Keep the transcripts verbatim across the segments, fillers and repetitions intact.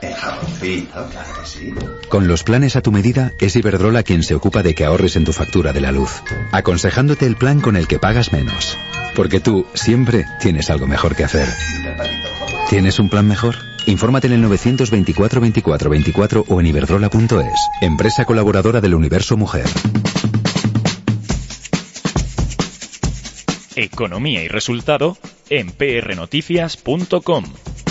El jaboncito, claro que sí. Con los planes a tu medida, es Iberdrola quien se ocupa de que ahorres en tu factura de la luz, aconsejándote el plan con el que pagas menos. Porque tú siempre tienes algo mejor que hacer. ¿Tienes un plan mejor? Infórmate en el novecientos veinticuatro veinticuatro veinticuatro o en iberdrola punto es. Empresa colaboradora del Universo Mujer. Economía y resultado en p r noticias punto com.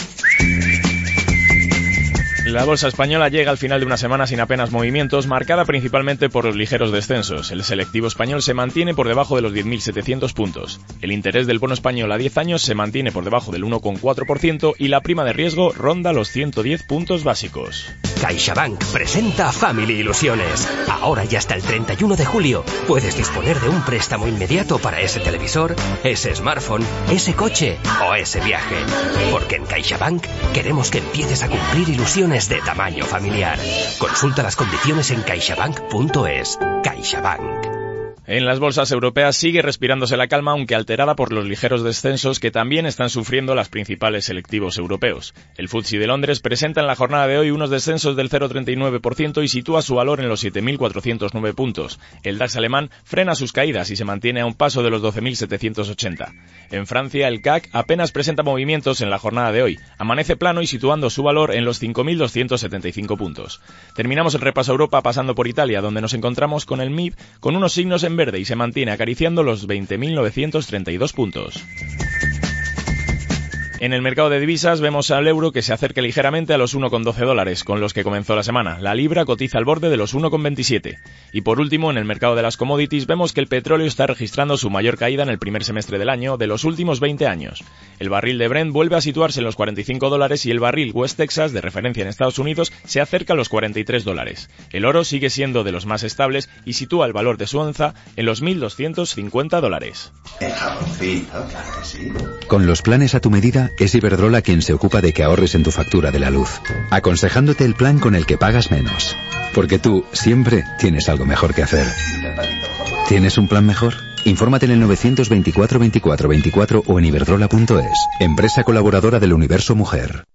La bolsa española llega al final de una semana sin apenas movimientos, marcada principalmente por los ligeros descensos. El selectivo español se mantiene por debajo de los diez mil setecientos puntos. El interés del bono español a diez años se mantiene por debajo del uno coma cuatro por ciento y la prima de riesgo ronda los ciento diez puntos básicos. CaixaBank presenta Family Ilusiones. Ahora y hasta el treinta y uno de julio puedes disponer de un préstamo inmediato para ese televisor, ese smartphone, ese coche o ese viaje. Porque en CaixaBank queremos que empieces a cumplir ilusiones de tamaño familiar. Consulta las condiciones en caixabank punto es. CaixaBank. En las bolsas europeas sigue respirándose la calma, aunque alterada por los ligeros descensos que también están sufriendo las principales selectivos europeos. El F T S E de Londres presenta en la jornada de hoy unos descensos del cero coma treinta y nueve por ciento y sitúa su valor en los siete mil cuatrocientos nueve puntos. El DAX alemán frena sus caídas y se mantiene a un paso de los doce mil setecientos ochenta. En Francia, el C A C apenas presenta movimientos en la jornada de hoy. Amanece plano y situando su valor en los cinco mil doscientos setenta y cinco puntos. Terminamos el repaso a Europa pasando por Italia, donde nos encontramos con el M I B con unos signos en verde y se mantiene acariciando los veinte mil novecientos treinta y dos puntos. En el mercado de divisas vemos al euro que se acerca ligeramente a los uno coma doce dólares, con los que comenzó la semana. La libra cotiza al borde de los uno coma veintisiete. Y por último, en el mercado de las commodities vemos que el petróleo está registrando su mayor caída en el primer semestre del año de los últimos veinte años. El barril de Brent vuelve a situarse en los cuarenta y cinco dólares y el barril West Texas, de referencia en Estados Unidos, se acerca a los cuarenta y tres dólares. El oro sigue siendo de los más estables y sitúa el valor de su onza en los mil doscientos cincuenta dólares. El jaboncito, claro que sí. Con los planes a tu medida, es Iberdrola quien se ocupa de que ahorres en tu factura de la luz, aconsejándote el plan con el que pagas menos. Porque tú siempre tienes algo mejor que hacer. ¿Tienes un plan mejor? Infórmate en el novecientos veinticuatro veinticuatro veinticuatro o en iberdrola punto es. Empresa colaboradora del Universo Mujer.